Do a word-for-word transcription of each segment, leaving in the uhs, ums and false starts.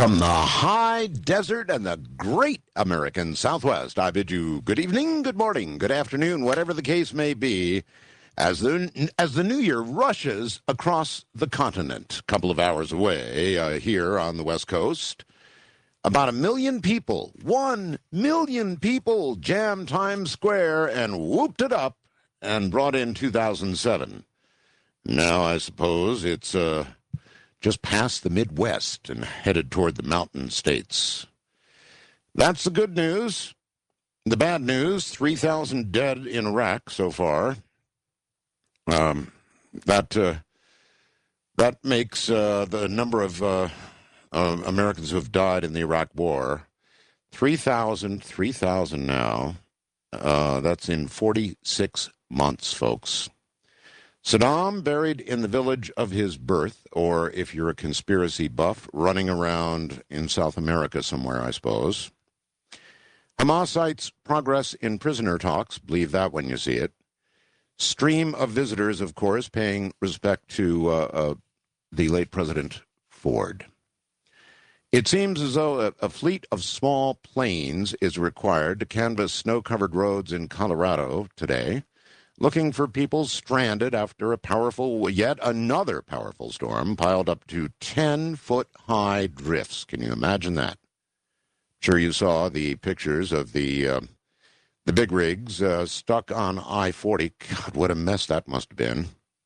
From the high desert and the great American Southwest, I bid you good evening, good morning, good afternoon, whatever the case may be, as the, as the new year rushes across the continent, a couple of hours away uh, here on the West Coast. About a million people, one million people jammed Times Square and whooped it up and brought in two thousand seven. Now, I suppose it's... Uh, just past the Midwest and headed toward the mountain states. That's the good news. The bad news, three thousand dead in Iraq so far. Um, that uh, that makes uh, the number of uh, uh, Americans who have died in the Iraq War, three thousand, three thousand now. Uh, that's in forty-six months, folks. Saddam buried in the village of his birth, or if you're a conspiracy buff, running around in South America somewhere, I suppose. Hamas cites progress in prisoner talks. Believe that when you see it. Stream of visitors, of course, paying respect to uh, uh, the late President Ford. It seems as though a, a fleet of small planes is required to canvass snow-covered roads in Colorado today, looking for people stranded after a powerful, yet another powerful storm piled up to ten-foot-high drifts. Can you imagine that? Sure you saw the pictures of the uh, the big rigs uh, stuck on I forty. God, what a mess that must have been.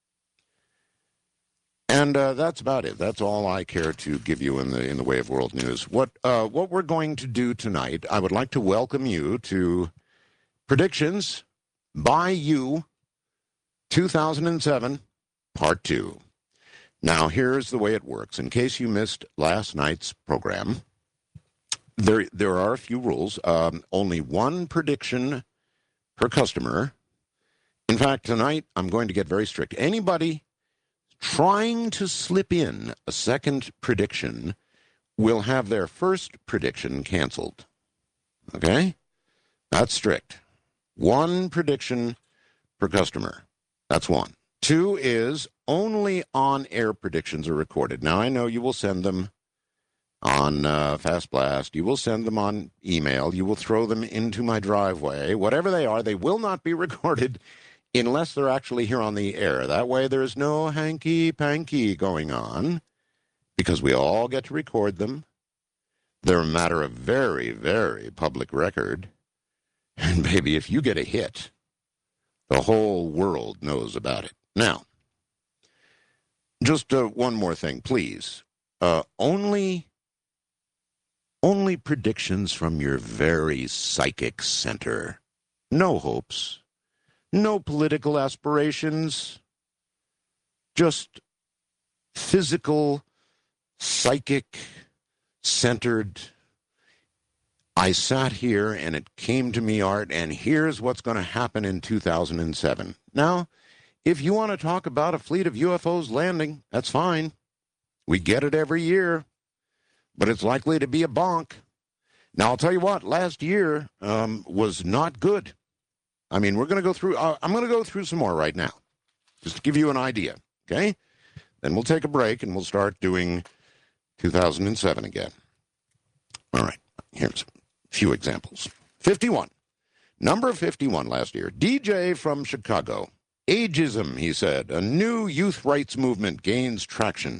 And uh, that's about it. That's all I care to give you in the in the way of world news. What uh, what we're going to do tonight, I would like to welcome you to Predictions by You two thousand seven, Part two. Now, here's the way it works. In case you missed last night's program, there there are a few rules. Um, only one prediction per customer. In fact, tonight I'm going to get very strict. Anybody trying to slip in a second prediction will have their first prediction canceled. Okay? That's strict. One prediction per customer. That's one. Two is only on-air predictions are recorded. Now, I know you will send them on uh, Fast Blast. You will send them on email. You will throw them into my driveway. Whatever they are, they will not be recorded unless they're actually here on the air. That way, there's no hanky-panky going on because we all get to record them. They're a matter of very, very public record. And, baby, if you get a hit, the whole world knows about it. Now, just uh, one more thing, please. Uh, only, only predictions from your very psychic center. No hopes. No political aspirations. Just physical, psychic, centered. I sat here, and it came to me, Art, and here's what's going to happen in two thousand seven. Now, if you want to talk about a fleet of U F Os landing, that's fine. We get it every year, but it's likely to be a bonk. Now, I'll tell you what, last year um, was not good. I mean, we're going to go through, uh, I'm going to go through some more right now, just to give you an idea, okay? Then we'll take a break, and we'll start doing two thousand seven again. All right, here's few examples. fifty-one. Number fifty-one last year. D J from Chicago. Ageism, he said. A new youth rights movement gains traction.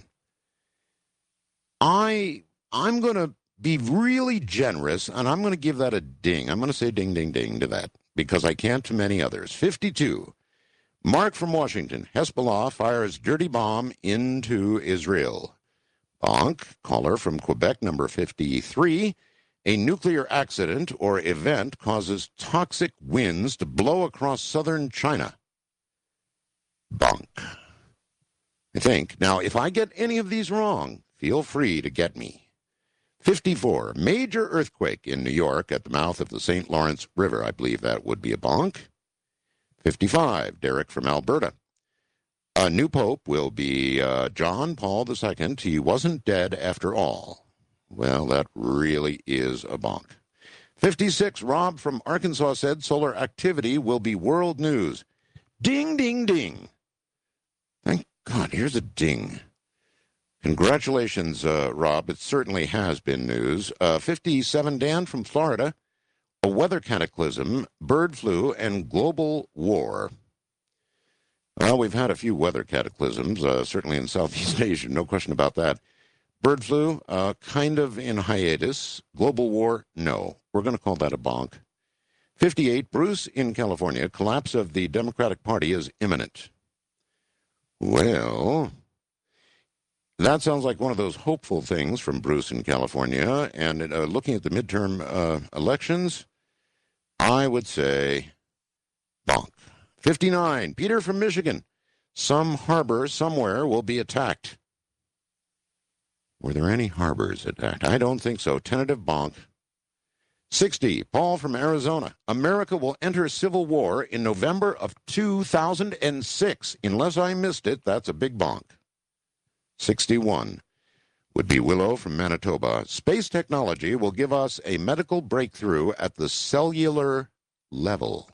I, I'm going to be really generous, and I'm going to give that a ding. I'm going to say ding, ding, ding to that, because I can't to many others. fifty-two. Mark from Washington. Hezbollah fires dirty bomb into Israel. Bonk. Caller from Quebec, number fifty-three. A nuclear accident or event causes toxic winds to blow across southern China. Bonk. I think. Now, if I get any of these wrong, feel free to get me. fifty-four. Major earthquake in New York at the mouth of the Saint Lawrence River. I believe that would be a bonk. fifty-five. Derek from Alberta. A new pope will be uh, John Paul the Second. He wasn't dead after all. Well, that really is a bonk. fifty-six, Rob from Arkansas said solar activity will be world news. Ding, ding, ding. Thank God, here's a ding. Congratulations, uh, Rob. It certainly has been news. Uh, fifty-seven, Dan from Florida. A weather cataclysm, bird flu, and global war. Well, we've had a few weather cataclysms, uh, certainly in Southeast Asia, no question about that. Bird flu, uh, kind of in hiatus. Global war, no. We're going to call that a bonk. fifty-eight, Bruce in California. Collapse of the Democratic Party is imminent. Well, that sounds like one of those hopeful things from Bruce in California. And uh, looking at the midterm uh, elections, I would say bonk. fifty-nine, Peter from Michigan. Some harbor somewhere will be attacked. Were there any harbors attacked? I don't think so. Tentative bonk. sixty, Paul from Arizona. America will enter civil war in November of two thousand six. Unless I missed it, that's a big bonk. sixty-one would be Willow from Manitoba. Space technology will give us a medical breakthrough at the cellular level.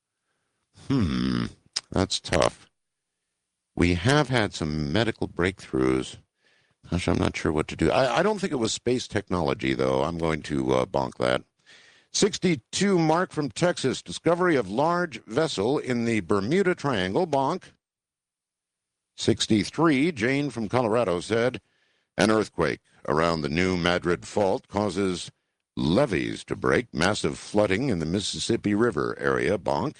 Hmm, that's tough. We have had some medical breakthroughs. Gosh, I'm not sure what to do. I, I don't think it was space technology, though. I'm going to uh, bonk that. sixty-two, Mark from Texas. Discovery of large vessel in the Bermuda Triangle. Bonk. sixty-three, Jane from Colorado said, an earthquake around the New Madrid Fault causes levees to break. Massive flooding in the Mississippi River area. Bonk.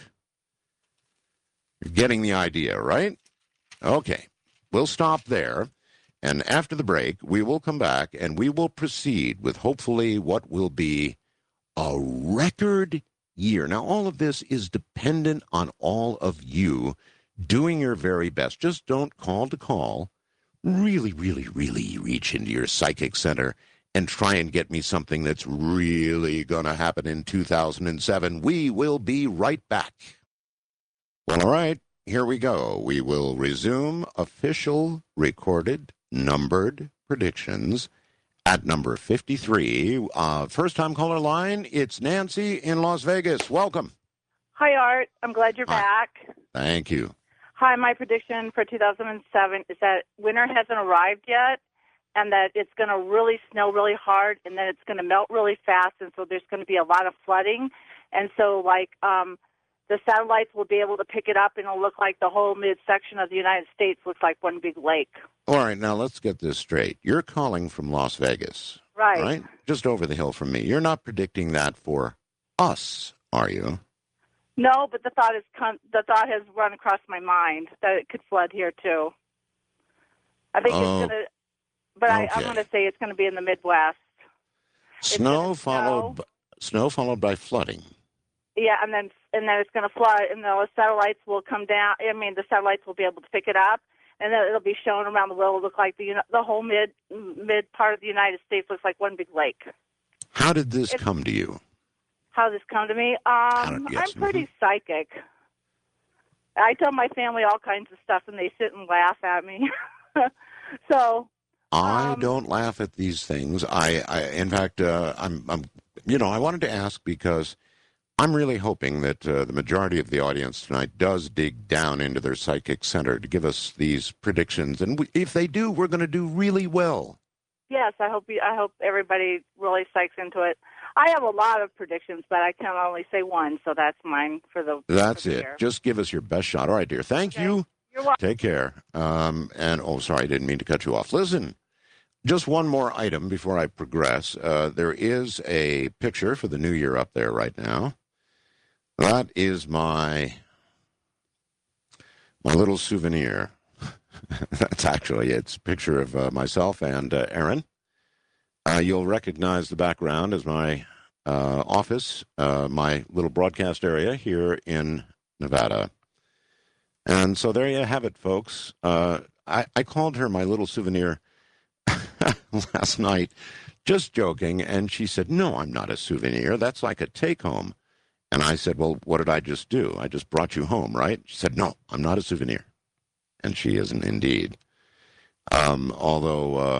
You're getting the idea, right? Okay. We'll stop there. And after the break, we will come back and we will proceed with hopefully what will be a record year. Now, all of this is dependent on all of you doing your very best. Just don't call to call. Really, really, really reach into your psychic center and try and get me something that's really going to happen in two thousand seven. We will be right back. Well, all right, here we go. We will resume official recorded numbered predictions at number fifty-three. Uh, first-time caller line, it's Nancy in Las Vegas. Welcome. Hi, Art. I'm glad you're Hi. back. Thank you. Hi, my prediction for two thousand seven is that winter hasn't arrived yet and that it's going to really snow really hard and then it's going to melt really fast, and so there's going to be a lot of flooding. And so, like, um, the satellites will be able to pick it up, and it'll look like the whole midsection of the United States looks like one big lake. All right, now let's get this straight. You're calling from Las Vegas, Right. right? Just over the hill from me. You're not predicting that for us, are you? No, but the thought is con- the thought has run across my mind that it could flood here too. I think Oh, it's going to, but I, I'm okay. going to say it's going to be in the Midwest. Snow gonna followed, snow. b- snow followed by flooding. Yeah, and then and then it's going to flood, and the satellites will come down. I mean, the satellites will be able to pick it up, and then it'll be shown around the world. It'll look like the the whole mid mid part of the United States looks like one big lake. How did this It's, come to you? how did this come to me? How Um, did- yes, I'm pretty psychic. I tell my family all kinds of stuff, and they sit and laugh at me. so. I Um, don't laugh at these things. I, I in fact, uh, I'm, I'm, you know, I wanted to ask because I'm really hoping that uh, the majority of the audience tonight does dig down into their psychic center to give us these predictions, and we, if they do, we're going to do really well. Yes, I hope you, I hope everybody really psychs into it. I have a lot of predictions, but I can only say one, so that's mine for the. That's for the it. year. Just give us your best shot. All right, dear. Thank Okay. you. You're welcome. Take care. Um, and oh, sorry, I didn't mean to cut you off. Listen. Just one more item before I progress. Uh, there is a picture for the new year up there right now. That is my my little souvenir. That's actually it's a picture of uh, myself and uh, Aaron. Uh, you'll recognize the background as my uh, office, uh, my little broadcast area here in Nevada. And so there you have it, folks. Uh, I, I called her my little souvenir last night, just joking, and she said, no, I'm not a souvenir. That's like a take-home. And I said, well, what did I just do? I just brought you home, right? She said, no, I'm not a souvenir. And she isn't indeed. Um, although uh,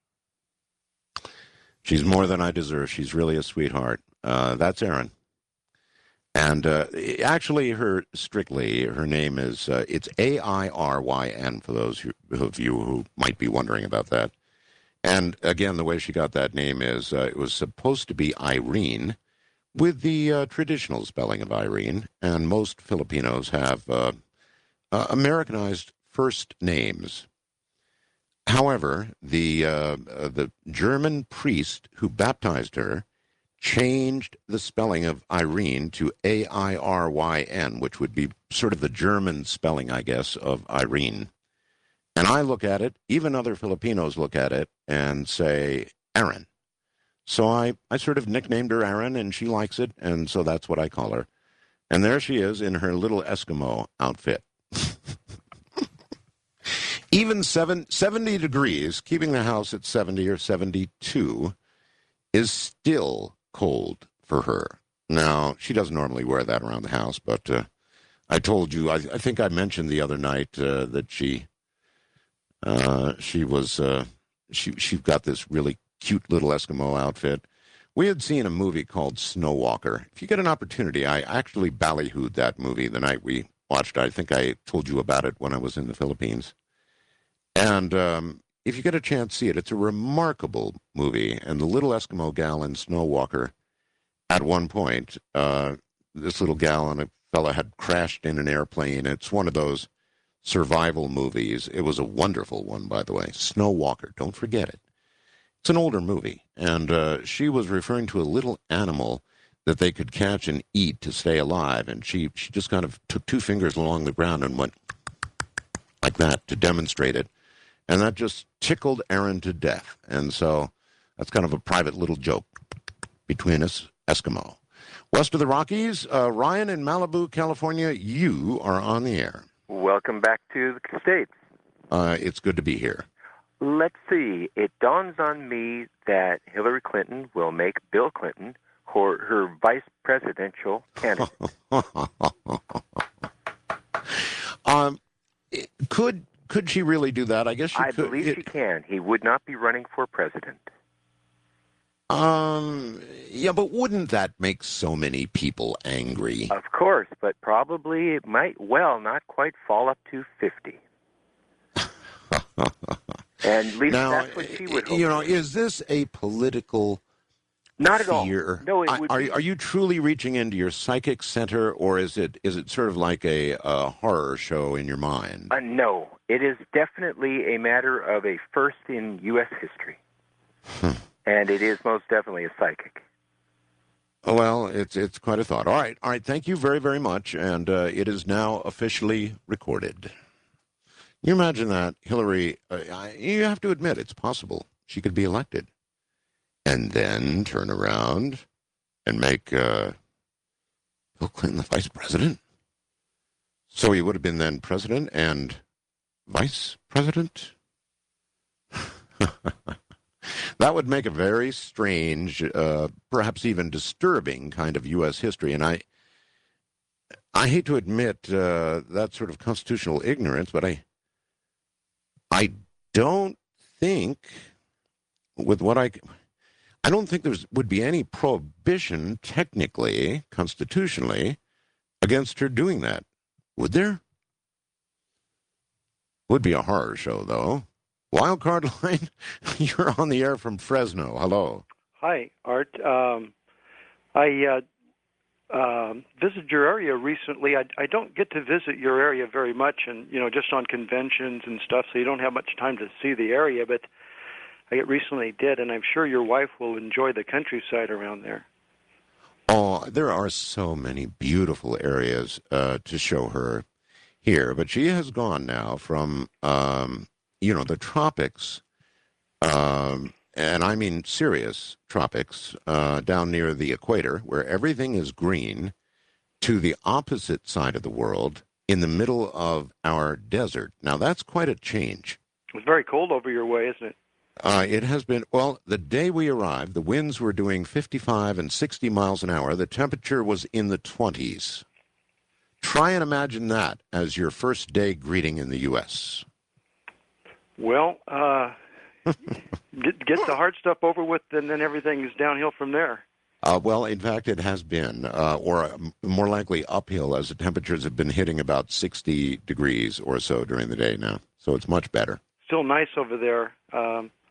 she's more than I deserve. She's really a sweetheart. Uh, that's Erin. And uh, actually, her strictly, her name is, uh, it's A I R Y N, for those who, of you who might be wondering about that. And again, the way she got that name is uh, it was supposed to be Irene with the uh, traditional spelling of Irene, and most Filipinos have uh, uh, Americanized first names. However, the uh, uh, the German priest who baptized her changed the spelling of Irene to A I R Y N, which would be sort of the German spelling, I guess, of Irene. And I look at it, even other Filipinos look at it and say, Aaron. So I, I sort of nicknamed her Aaron, and she likes it, and so that's what I call her. And there she is in her little Eskimo outfit. Even seven, seventy degrees, keeping the house at seventy or seventy-two, is still cold for her. Now, she doesn't normally wear that around the house, but uh, I told you, I, I think I mentioned the other night uh, that she uh, she was, uh, she, she got this really cute little Eskimo outfit. We had seen a movie called Snow Walker. If you get an opportunity, I actually ballyhooed that movie the night we watched it. I think I told you about it when I was in the Philippines. And um, if you get a chance to see it, it's a remarkable movie. And the little Eskimo gal in Snow Walker, at one point, uh, this little gal and a fella had crashed in an airplane. It's one of those survival movies. It was a wonderful one, by the way. Snow Walker, don't forget it. It's an older movie. And uh, she was referring to a little animal that they could catch and eat to stay alive. And she, she just kind of took two fingers along the ground and went like that to demonstrate it. And that just tickled Aaron to death. And so that's kind of a private little joke between us, Eskimo. West of the Rockies, uh, Ryan in Malibu, California, you are on the air. Welcome back to the States. Uh, it's good to be here. Let's see. It dawns on me that Hillary Clinton will make Bill Clinton her, her vice presidential candidate. um, could could she really do that? I guess she I could. believe it, she can. He would not be running for president. Um, yeah, but wouldn't that make so many people angry? Of course, but probably it might well not quite fall up to fifty. And at least now, that's what she would hope. You know, is this a political Not at fear? all. No, it I- would are, be... are you truly reaching into your psychic center, or is it is it sort of like a, a horror show in your mind? Uh, no, it is definitely a matter of a first in U S history. And it is most definitely a psychic. Well, it's it's quite a thought. All right, all right. Thank you very, very much. And uh, it is now officially recorded. You imagine that, Hillary, uh, I, you have to admit it's possible she could be elected. And then turn around and make uh, Bill Clinton the vice president. So he would have been then president and vice president? That would make a very strange, uh, perhaps even disturbing kind of U S history. And I I hate to admit uh, that sort of constitutional ignorance, but I I don't think with what I I don't think there would be any prohibition technically, constitutionally, against her doing that. Would there? Would be a horror show, though. Wildcard line, you're on the air from Fresno. Hello. Hi, Art. Um, I uh, um, visited your area recently. I, I don't get to visit your area very much, and you know, just on conventions and stuff. So you don't have much time to see the area. But I recently did, and I'm sure your wife will enjoy the countryside around there. Oh, there are so many beautiful areas uh, to show her here, but she has gone now from. Um, you know, the tropics, um, and I mean serious tropics, uh, down near the equator, where everything is green, to the opposite side of the world, in the middle of our desert. Now, that's quite a change. It's very cold over your way, isn't it? Uh, it has been, well, the day we arrived, the winds were doing fifty-five and sixty miles an hour. The temperature was in the twenties. Try and imagine that as your first day greeting in the U S Well, uh, get, get the hard stuff over with, and then everything is downhill from there. Uh, well, in fact, it has been, uh, or um, more likely uphill, as the temperatures have been hitting about sixty degrees or so during the day now. So it's much better. Still nice over there. Um,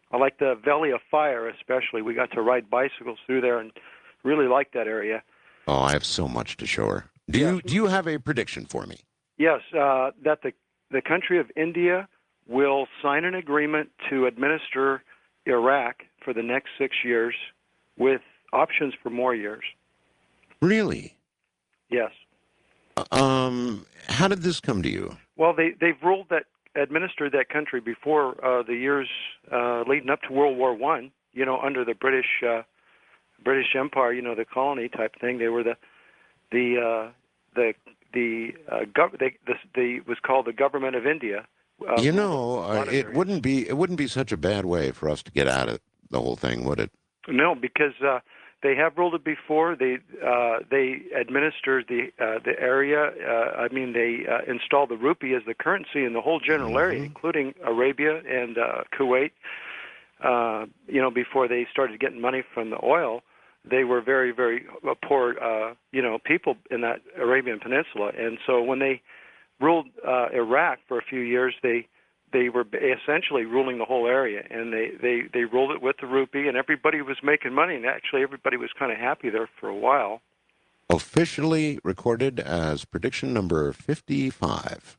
I like the Valley of Fire especially. We got to ride bicycles through there and really like that area. Oh, I have so much to show her. Do Yes. you do you have a prediction for me? Yes, uh, that the the country of India will sign an agreement to administer Iraq for the next six years with options for more years. Really? Yes. Um, how did this come to you? Well, they, they've ruled that, administered that country before uh, the years uh, leading up to World War One, you know, under the British uh, British Empire, you know, the colony type thing. They were the, the, uh, the, the, uh, gov- they, the, the, was called the Government of India. Uh, You know, uh, monetary. it wouldn't be it wouldn't be such a bad way for us to get out of the whole thing, would it? No, because uh, they have ruled it before. They uh, they administered the uh, the area. Uh, I mean, they uh, installed the rupee as the currency in the whole general Mm-hmm. area, including Arabia and uh, Kuwait. Uh, you know, before they started getting money from the oil, they were very, very uh, poor, uh, you know, people in that Arabian Peninsula. And so when they ruled uh, Iraq for a few years, they they were essentially ruling the whole area, and they, they, they ruled it with the rupee, and everybody was making money, and actually everybody was kind of happy there for a while. Officially recorded as prediction number fifty-five.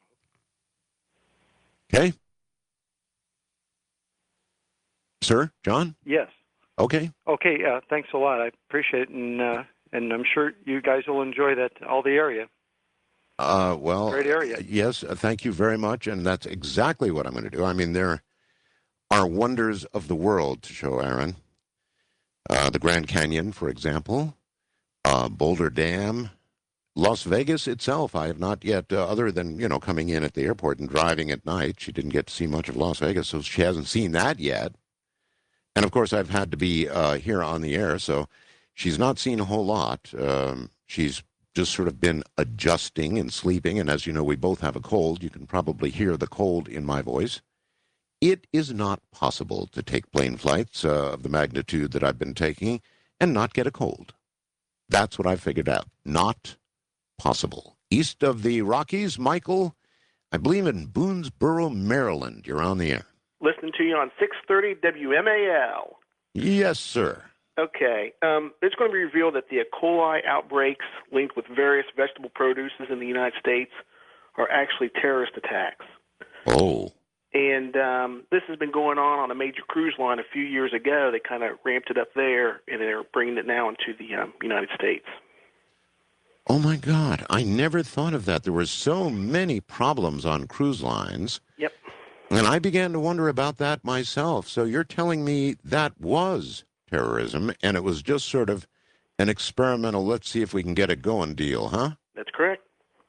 Okay. Sir, John? Yes. Okay. Okay, uh, thanks a lot. I appreciate it, and, uh, and I'm sure you guys will enjoy that, all the area. Uh, well, Great area. yes, uh, thank you very much, and that's exactly what I'm going to do. I mean, there are wonders of the world to show Aaron. Uh, the Grand Canyon, for example, uh, Boulder Dam, Las Vegas itself. I have not yet, uh, other than, you know, coming in at the airport and driving at night, she didn't get to see much of Las Vegas, so she hasn't seen that yet. And, of course, I've had to be uh, here on the air, so she's not seen a whole lot. Um, she's just sort of been adjusting and sleeping, and as you know, we both have a cold. You can probably hear the cold in my voice. It is not possible to take plane flights uh, of the magnitude that I've been taking and not get a cold. That's what I figured out. Not possible. East of the Rockies, Michael, I believe in Boonesboro, Maryland. You're on the air. Listening to you on six thirty W M A L. Yes, sir. Okay. Um, it's going to be revealed that the E. coli outbreaks linked with various vegetable produces in the United States are actually terrorist attacks. Oh. And um, this has been going on on a major cruise line a few years ago. They kind of ramped it up there, and they're bringing it now into the um, United States. Oh, my God. I never thought of that. There were so many problems on cruise lines. Yep. And I began to wonder about that myself. So you're telling me that was terrorism, and it was just sort of an experimental, let's see if we can get it going deal, huh? That's correct.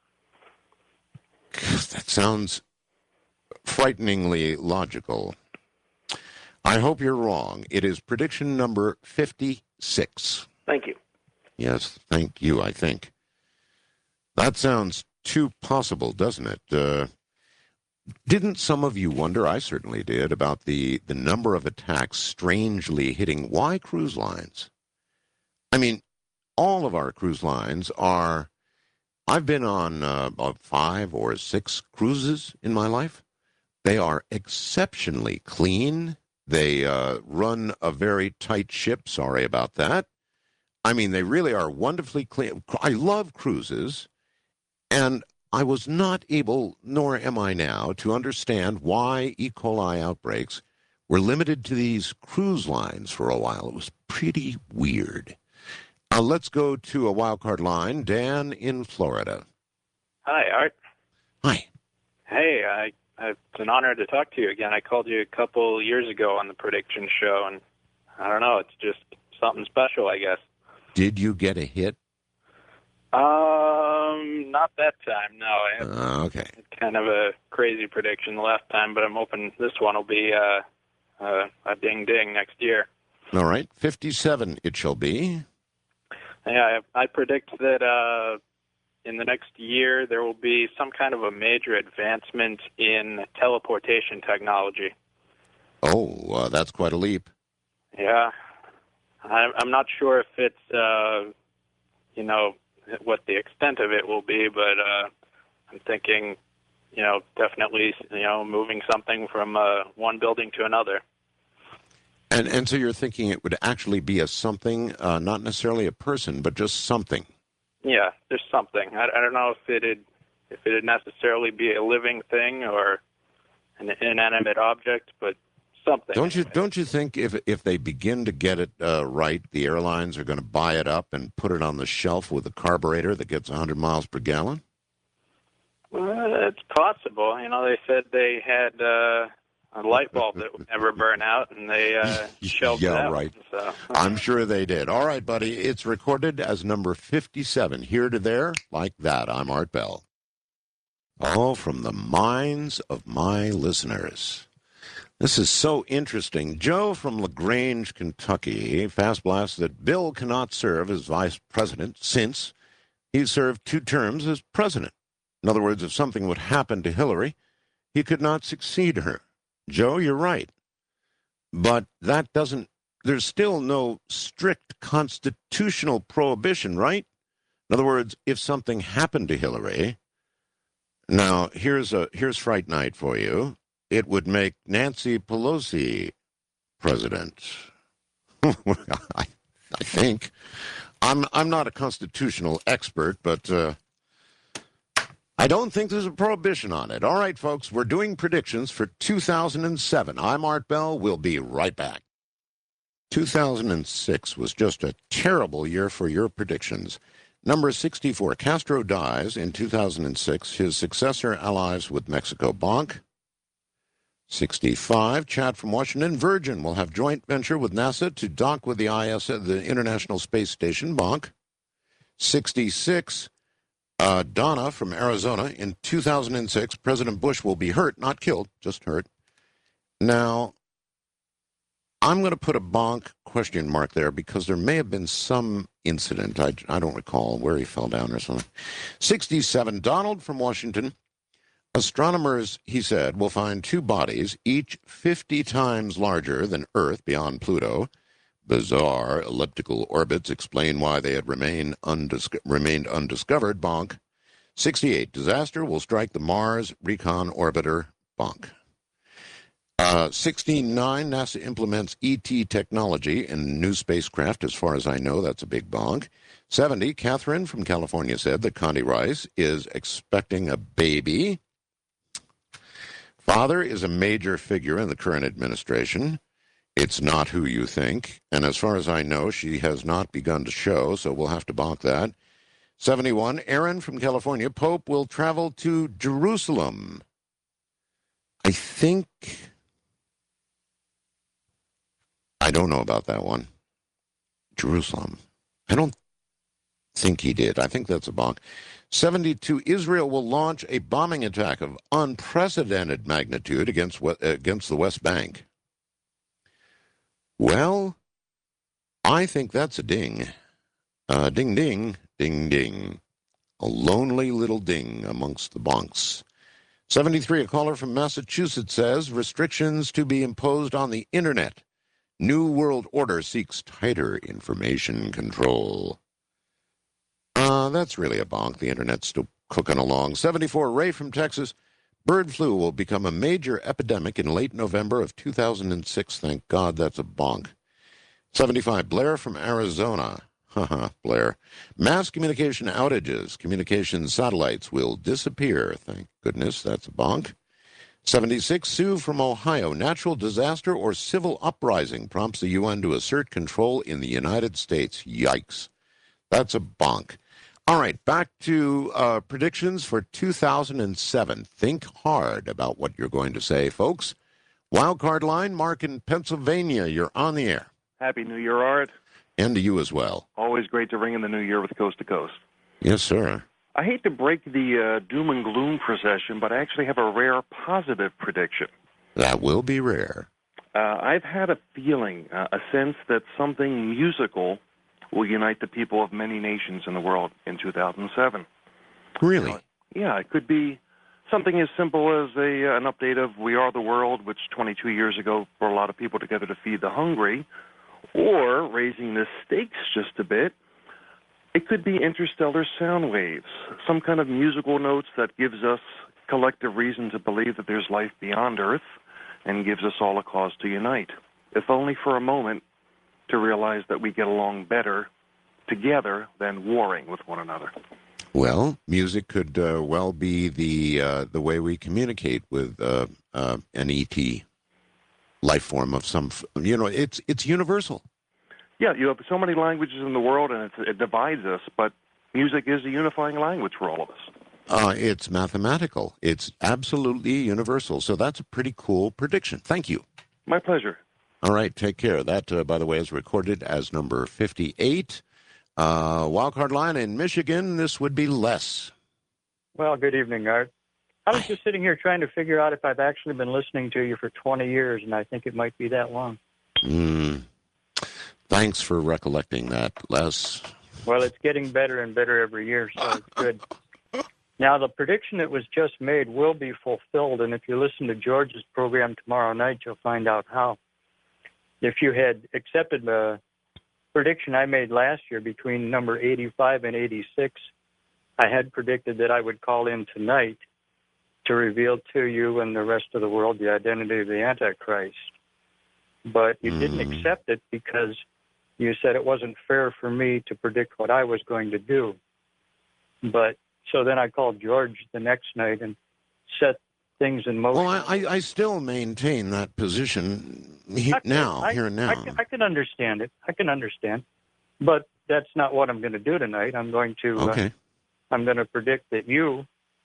That sounds frighteningly logical. I hope you're wrong. It is prediction number fifty-six. Thank you. Yes, thank you, I think. That sounds too possible, doesn't it? Uh, didn't some of you wonder, I certainly did, about the, the number of attacks strangely hitting why cruise lines? I mean, all of our cruise lines are, I've been on uh, about five or six cruises in my life. They are exceptionally clean. They uh, run a very tight ship. Sorry about that. I mean, they really are wonderfully clean. I love cruises, and I was not able, nor am I now, to understand why E. coli outbreaks were limited to these cruise lines for a while. It was pretty weird. Uh, let's go to a wildcard line. Dan in Florida. Hi, Art. Hi. Hey, I, I, it's an honor to talk to you again. I called you a couple years ago on the prediction show, and I don't know, it's just something special, I guess. Did you get a hit? Um, not that time, no. I had Uh, okay. kind of a crazy prediction the last time, but I'm hoping this one will be uh, uh, a ding-ding next year. All right. fifty-seven it shall be. Yeah, I, I predict that uh, in the next year there will be some kind of a major advancement in teleportation technology. Oh, uh, that's quite a leap. Yeah. I'm, I'm not sure if it's, uh, you know, what the extent of it will be, but uh, I'm thinking, you know, definitely, you know, moving something from uh, one building to another. And and so you're thinking it would actually be a something, uh, not necessarily a person, but just something. Yeah, there's something. I, I don't know if it'd if it'd necessarily be a living thing or an inanimate object, but something. Don't you anyway. don't you think if if they begin to get it uh, right, the airlines are going to buy it up and put it on the shelf with a carburetor that gets one hundred miles per gallon? Well, it's possible. You know, they said they had uh, a light bulb that would never burn out, and they uh, shelved Yeah, it out. right. So. I'm sure they did. All right, buddy. It's recorded as number fifty-seven. Here to there, like that. I'm Art Bell. Oh, from the minds of my listeners. This is so interesting. Joe from LaGrange, Kentucky, fast blasts that Bill cannot serve as vice president since he served two terms as president. In other words, if something would happen to Hillary, he could not succeed her. Joe, you're right. But that doesn't, there's still no strict constitutional prohibition, right? In other words, if something happened to Hillary, now here's a here's Fright Night for you. It would make Nancy Pelosi president. I, I think. I'm I'm not a constitutional expert, but uh, I don't think there's a prohibition on it. All right, folks, we're doing predictions for two thousand seven. I'm Art Bell. We'll be right back. two thousand six was just a terrible year for your predictions. Number sixty-four, Castro dies in two thousand six. His successor allies with Mexico. Bonk. sixty-five, Chad from Washington. Virgin will have joint venture with NASA to dock with the I S S, the International Space Station. Bonk. sixty-six, uh, Donna from Arizona. In two thousand six, President Bush will be hurt, not killed, just hurt. Now, I'm going to put a bonk question mark there because there may have been some incident, I, I don't recall, where he fell down or something. sixty-seven, Donald from Washington. Astronomers, he said, will find two bodies, each fifty times larger than Earth beyond Pluto. Bizarre elliptical orbits explain why they had remained, undis- remained undiscovered. Bonk. sixty-eight, disaster will strike the Mars Recon Orbiter. Bonk. Uh, sixty-nine, NASA implements E T technology in new spacecraft. As far as I know, that's a big bonk. seventy, Catherine from California said that Condi Rice is expecting a baby. Father is a major figure in the current administration. It's not who you think. And as far as I know, she has not begun to show, so we'll have to bonk that. seventy-one, Aaron from California. Pope will travel to Jerusalem. I think... I don't know about that one. Jerusalem. I don't think he did. I think that's a bonk. seventy-two, Israel will launch a bombing attack of unprecedented magnitude against against the West Bank. Well, I think that's a ding. Uh, ding, ding, ding, ding. A lonely little ding amongst the bonks. seventy-three, a caller from Massachusetts says, restrictions to be imposed on the Internet. New World Order seeks tighter information control. Uh, that's really a bonk. The Internet's still cooking along. seventy-four, Ray from Texas. Bird flu will become a major epidemic in late November of two thousand six. Thank God that's a bonk. seventy-five, Blair from Arizona. Haha, Blair. Mass communication outages. Communication satellites will disappear. Thank goodness that's a bonk. seventy-six, Sue from Ohio. Natural disaster or civil uprising prompts the U N to assert control in the United States. Yikes. That's a bonk. All right, back to uh, predictions for two thousand seven. Think hard about what you're going to say, folks. Wildcard line, Mark in Pennsylvania. You're on the air. Happy New Year, Art. And to you as well. Always great to ring in the new year with Coast to Coast. Yes, sir. I hate to break the uh, doom and gloom procession, but I actually have a rare positive prediction. That will be rare. Uh, I've had a feeling, uh, a sense that something musical will unite the people of many nations in the world in two thousand seven. Really? Uh, yeah, it could be something as simple as a an update of We Are the World, which twenty-two years ago brought a lot of people together to feed the hungry, or raising the stakes just a bit. It could be interstellar sound waves, some kind of musical notes that gives us collective reason to believe that there's life beyond Earth and gives us all a cause to unite. if only for a moment, to realize that we get along better together than warring with one another. Well, music could uh, well be the uh, the way we communicate with uh, uh, an E T life form of some. You know, it's it's universal. Yeah, you have so many languages in the world, and it's, it divides us, but music is a unifying language for all of us. Uh, it's mathematical. It's absolutely universal. So that's a pretty cool prediction. Thank you. My pleasure. All right, take care. That, uh, by the way, is recorded as number fifty-eight. Uh, wildcard line in Michigan, this would be Les. Well, good evening, Art. I was just sitting here trying to figure out if I've actually been listening to you for twenty years, and I think it might be that long. Mm. Thanks for recollecting that, Les. Well, it's getting better and better every year, so it's good. Now, the prediction that was just made will be fulfilled, and if you listen to George's program tomorrow night, you'll find out how. If you had accepted the prediction I made last year between number eighty-five and eighty-six, I had predicted that I would call in tonight to reveal to you and the rest of the world the identity of the Antichrist. But you mm. didn't accept it because you said it wasn't fair for me to predict what I was going to do. But so then I called George the next night and set things in motion. Well, I, I still maintain that position he, I, now, I, here and now. I can, I can understand it. I can understand. But that's not what I'm going to do tonight. I'm going to okay. uh, I'm going to predict that you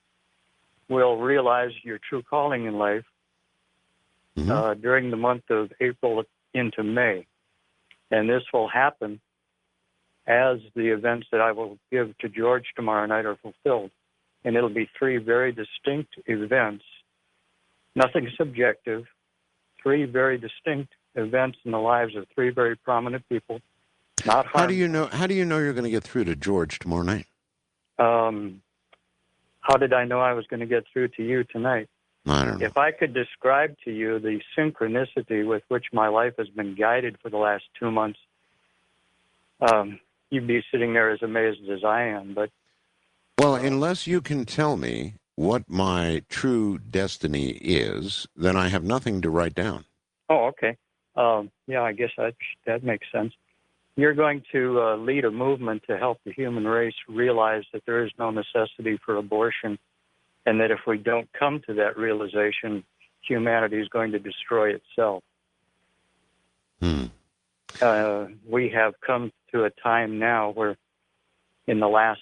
will realize your true calling in life mm-hmm. uh, during the month of April into May. And this will happen as the events that I will give to George tomorrow night are fulfilled. And it'll be three very distinct events, nothing subjective, three very distinct events in the lives of three very prominent people. Not how do you know? How do you know you're going to get through to George tomorrow night? Um, how did I know I was going to get through to you tonight? I don't know. If I could describe to you the synchronicity with which my life has been guided for the last two months, um, you'd be sitting there as amazed as I am. But well, unless you can tell me what my true destiny is, then I have nothing to write down. Oh, okay. Um, yeah, I guess that that makes sense. You're going to uh, lead a movement to help the human race realize that there is no necessity for abortion, and that if we don't come to that realization, humanity is going to destroy itself. Hmm. Uh, we have come to a time now where in the last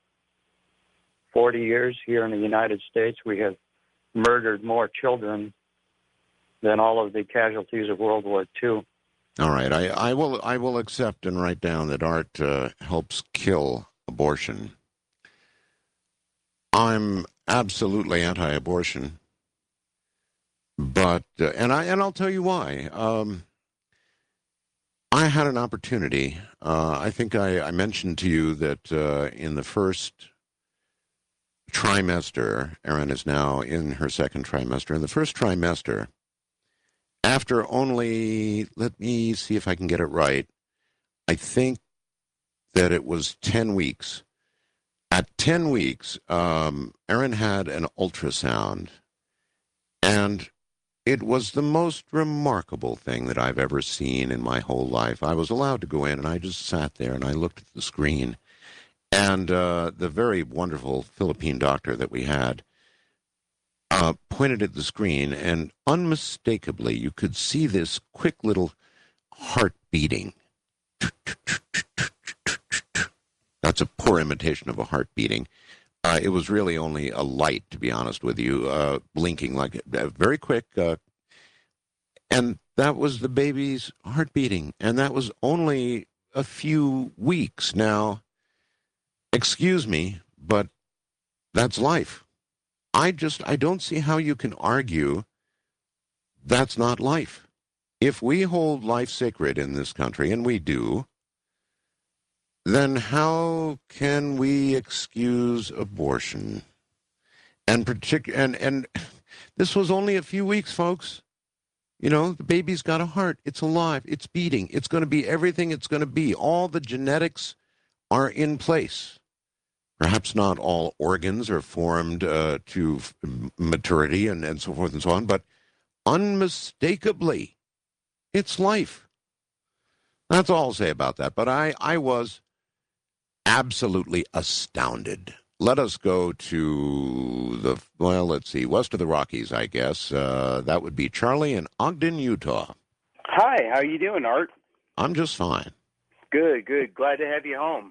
forty years here in the United States, we have murdered more children than all of the casualties of World War Two. All right, I, I will I will accept and write down that art uh, helps kill abortion. I'm absolutely anti-abortion, but uh, and I and I'll tell you why. Um, I had an opportunity. Uh, I think I, I mentioned to you that uh, in the first trimester, Erin is now in her second trimester. In the first trimester, after only, let me see if I can get it right, I think that it was ten weeks. At ten weeks, um, Erin had an ultrasound, and it was the most remarkable thing that I've ever seen in my whole life. I was allowed to go in, and I just sat there, and I looked at the screen, and uh, the very wonderful Philippine doctor that we had uh, pointed at the screen, and unmistakably, you could see this quick little heart beating. That's a poor imitation of a heart beating. Uh, it was really only a light, to be honest with you, uh, blinking like uh, very quick. Uh, and that was the baby's heart beating. And that was only a few weeks. Now, excuse me, but that's life. I just, I don't see how you can argue that's not life. If we hold life sacred in this country, and we do, then how can we excuse abortion? And partic- and and this was only a few weeks, folks. You know, the baby's got a heart. It's alive. It's beating. It's going to be everything it's going to be. All the genetics are in place. Perhaps not all organs are formed uh, to maturity and, and so forth and so on, but unmistakably, It's life. That's all I'll say about that. But I, I was absolutely astounded. Let us go to the, well, let's see, west of the Rockies, I guess. Uh, that would be Charlie in Ogden, Utah. Hi, how you doing, Art? I'm just fine. Good, good. Glad to have you home.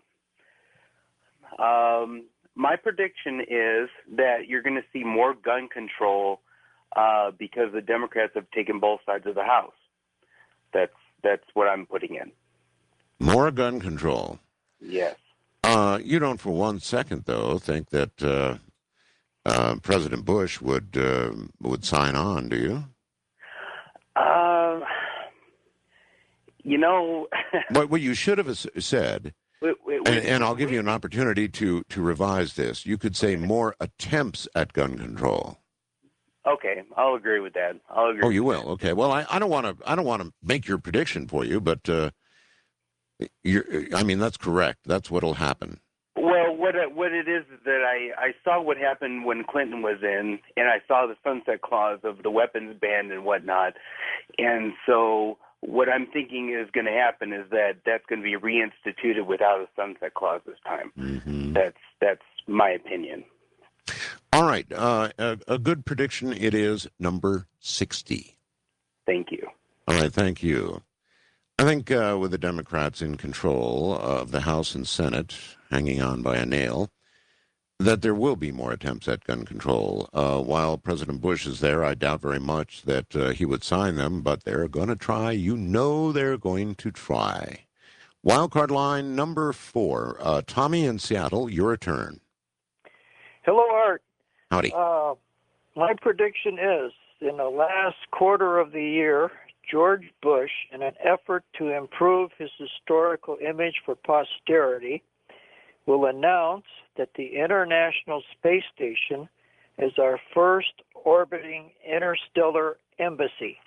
Um, my prediction is that you're going to see more gun control uh, because the Democrats have taken both sides of the House. That's that's what I'm putting in. More gun control. Yes. Uh, you don't for one second, though, think that uh, uh, President Bush would uh, would sign on, do you? Uh, you know... what, what you should have said, we, we, and, and I'll give you an opportunity to, to revise this, you could say more attempts at gun control. Okay, I'll agree with that. I'll agree. Oh, you with will? Okay. Well, I, I don't want to I don't want to make your prediction for you, but uh, you're, I mean, that's correct. That's what'll happen. Well, what it, what it is is that I, I saw what happened when Clinton was in, and I saw the sunset clause of the weapons ban and whatnot. And so what I'm thinking is going to happen is that that's going to be reinstituted without a sunset clause this time. Mm-hmm. That's that's my opinion. All right. Uh, a, a good prediction. It is number sixty. Thank you. All right. Thank you. I think uh, with the Democrats in control of the House and Senate, hanging on by a nail, that there will be more attempts at gun control. Uh, while President Bush is there, I doubt very much that uh, he would sign them, but they're going to try. You know they're going to try. Wildcard line number four. Uh, Tommy in Seattle, your turn. Hello, Art. Howdy. Uh, my prediction is, in the last quarter of the year, George Bush, in an effort to improve his historical image for posterity, will announce that the International Space Station is our first orbiting interstellar embassy.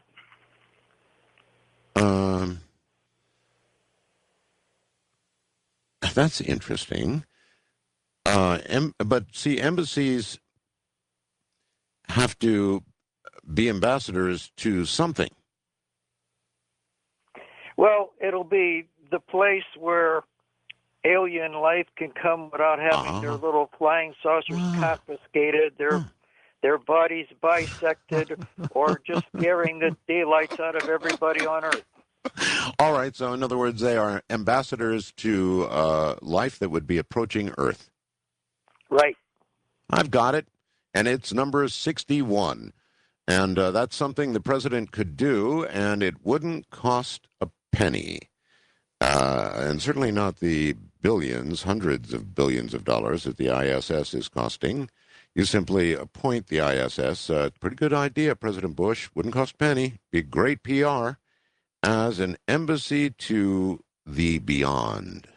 Um, that's interesting. Uh, em- but see, embassies have to be ambassadors to something. Well, it'll be the place where alien life can come without having uh, their little flying saucers uh, confiscated, their uh, their bodies bisected, or just scaring the daylights out of everybody on Earth. All right. So, in other words, they are ambassadors to uh, life that would be approaching Earth. Right. I've got it, and it's number sixty-one. And uh, that's something the president could do, and it wouldn't cost a penny. Uh, and certainly not the billions, hundreds of billions of dollars that the I S S is costing. You simply appoint the I S S. Uh, pretty good idea, President Bush. Wouldn't cost a penny. Be great P R as an embassy to the beyond.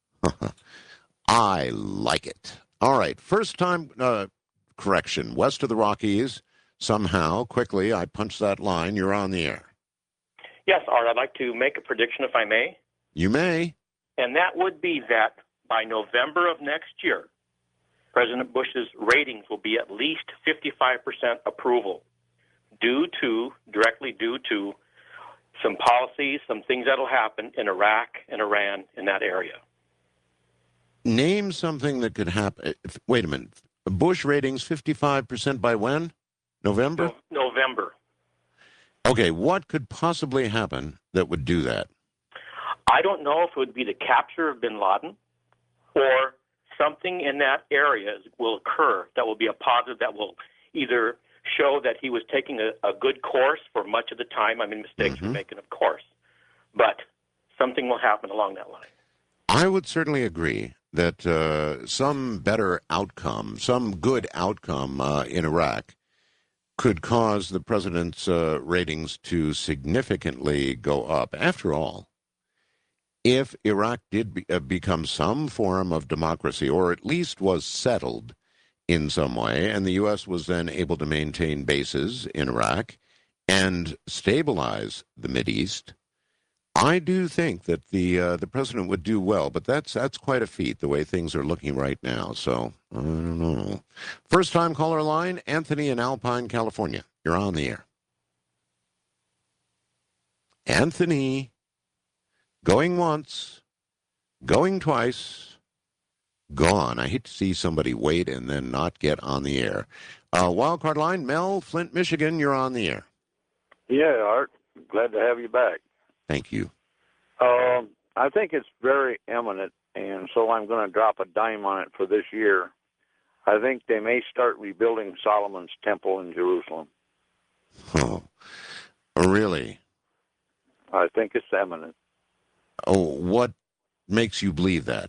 I like it. All right. First time uh, correction. West of the Rockies. Somehow, quickly, I punched that line. You're on the air. Yes, Art, I'd like to make a prediction, if I may. You may. And that would be that by November of next year, President Bush's ratings will be at least fifty-five percent approval, due to, directly due to some policies, some things that will happen in Iraq and Iran in that area. Name something that could happen. Wait a minute. Bush ratings fifty-five percent by when? November? No, November. Okay, what could possibly happen that would do that? I don't know if it would be the capture of bin Laden or something in that area will occur that will be a positive that will either show that he was taking a, a good course for much of the time. I mean, mistakes mm-hmm. were making, of course. But something will happen along that line. I would certainly agree that uh, some better outcome, some good outcome uh, in Iraq could cause the president's uh, ratings to significantly go up. After all, if Iraq did be, uh, become some form of democracy, or at least was settled in some way, and the U S was then able to maintain bases in Iraq and stabilize the Mideast, I do think that the uh, the president would do well, but that's that's quite a feat, the way things are looking right now. So, I don't know. First-time caller line, Anthony in Alpine, California. You're on the air. Anthony, going once, going twice, gone. I hate to see somebody wait and then not get on the air. Uh, wildcard line, Mel, Flint, Michigan, you're on the air. Yeah, Art, glad to have you back. Thank you. Um, I think it's very imminent, and so I'm going to drop a dime on it for this year. I think they may start rebuilding Solomon's temple in Jerusalem. Oh, really? I think it's imminent. Oh, what makes you believe that?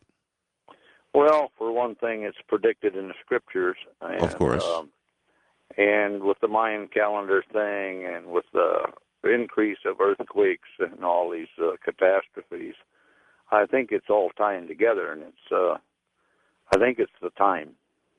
Well, for one thing, it's predicted in the scriptures. And, of course. Um, and with the Mayan calendar thing and with the increase of earthquakes and all these uh, catastrophes, I think it's all tying together, and it's, uh, I think it's the time.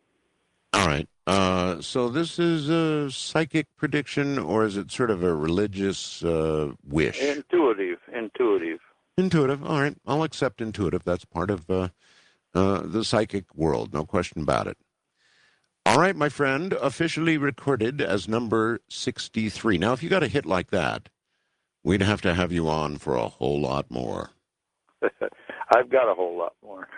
All right. Uh, so this is a psychic prediction, or is it sort of a religious uh, wish? Intuitive, intuitive. Intuitive. All right. I'll accept intuitive. That's part of uh, uh, the psychic world. No question about it. All right, my friend, officially recorded as number sixty-three. Now, if you got a hit like that, we'd have to have you on for a whole lot more. I've got a whole lot more.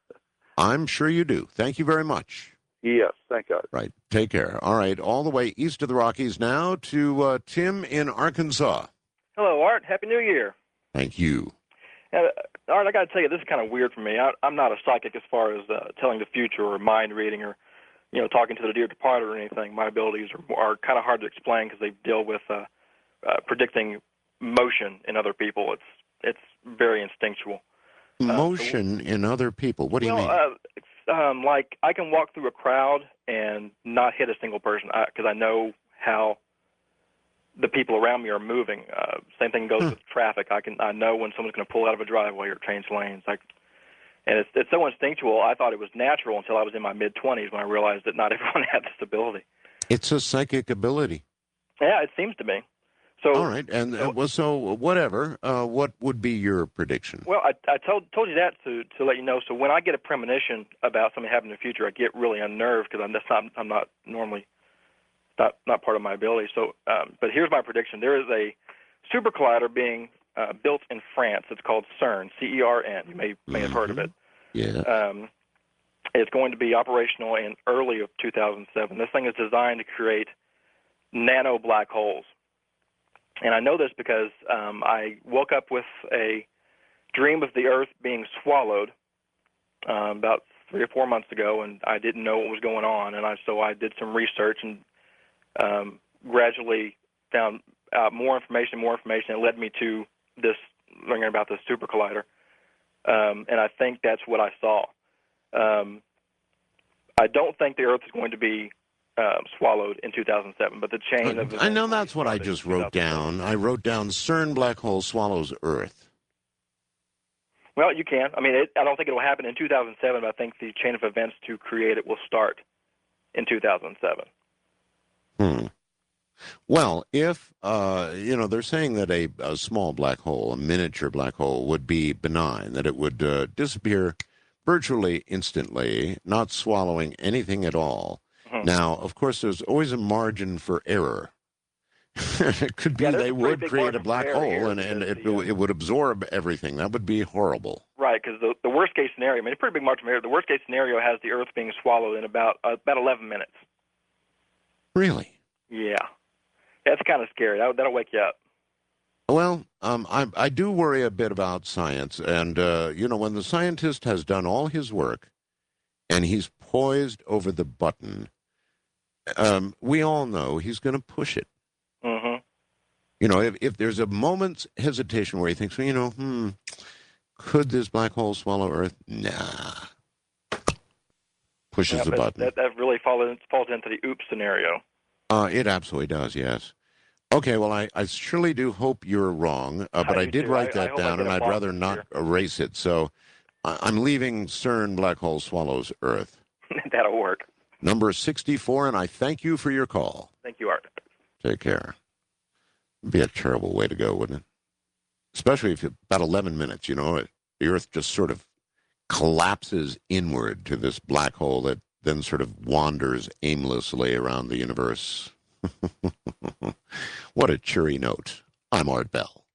I'm sure you do. Thank you very much. Yes, thank God. Right. Take care. All right. All the way east of the Rockies now to uh, Tim in Arkansas. Hello, Art. Happy New Year. Thank you. Uh, Art, I got to tell you, this is kind of weird for me. I, I'm not a psychic as far as uh, telling the future or mind reading or, you know, talking to the dear departed or anything. My abilities are, are kind of hard to explain because they deal with uh, uh, predicting motion in other people. It's it's very instinctual. Motion uh, so, in other people. What do you well, mean? Uh, it's, um, like I can walk through a crowd and not hit a single person because I, I know how the people around me are moving. Uh, same thing goes huh. with traffic. I can I know when someone's going to pull out of a driveway or change lanes. Like, and it's it's so instinctual. I thought it was natural until I was in my mid twenties when I realized that not everyone had this ability. It's a psychic ability. Yeah, it seems to me. So, all right, and uh, well, so whatever. Uh, what would be your prediction? Well, I, I told told you that to to let you know. So when I get a premonition about something happening in the future, I get really unnerved because I'm that's not I'm not normally not not part of my ability. So, um, but here's my prediction: there is a super collider being uh, built in France. It's called CERN, C E R N. You may may mm-hmm. have heard of it. Yeah. Um, it's going to be operational in early of two thousand seven. This thing is designed to create nano black holes. And I know this because um, I woke up with a dream of the Earth being swallowed um, about three or four months ago, and I didn't know what was going on. And I, so I did some research and um, gradually found out more information, more information. It led me to this, learning about this super collider. Um, and I think that's what I saw. Um, I don't think the Earth is going to be Uh, swallowed in two thousand seven, but the chain of... I know that's what I just wrote down. I wrote down CERN black hole swallows Earth. Well, you can. I mean, it, I don't think it will happen in two thousand seven, but I think the chain of events to create it will start in two thousand seven. Hmm. Well, if, uh, you know, they're saying that a, a small black hole, a miniature black hole, would be benign, that it would uh, disappear virtually instantly, not swallowing anything at all. Now, of course, there's always a margin for error. It could be yeah, they would create a black hole and, and it, the, uh, it would absorb everything. That would be horrible. Right, because the, the worst-case scenario, I mean, a pretty big margin of error, the worst-case scenario has the Earth being swallowed in about uh, about eleven minutes. Really? Yeah. That's kind of scary. That, that'll wake you up. Well, um, I, I do worry a bit about science. And, uh, you know, when the scientist has done all his work and he's poised over the button, Um, we all know he's going to push it. Mm-hmm. You know, if, if there's a moment's hesitation where he thinks, well, you know, hmm, could this black hole swallow Earth? Nah. Pushes yeah, the button. That, that really falls, falls into the oops scenario. Uh, it absolutely does, yes. Okay, well, I, I surely do hope you're wrong, uh, but I, I did too. write I, that I down, and I'd rather not here. erase it. So I, I'm leaving CERN black hole swallows Earth. That'll work. Number sixty-four, and I thank you for your call. Thank you, Art. Take care. It'd be a terrible way to go, wouldn't it? Especially if you, about eleven minutes, you know, it, the Earth just sort of collapses inward to this black hole that then sort of wanders aimlessly around the universe. What a cheery note. I'm Art Bell.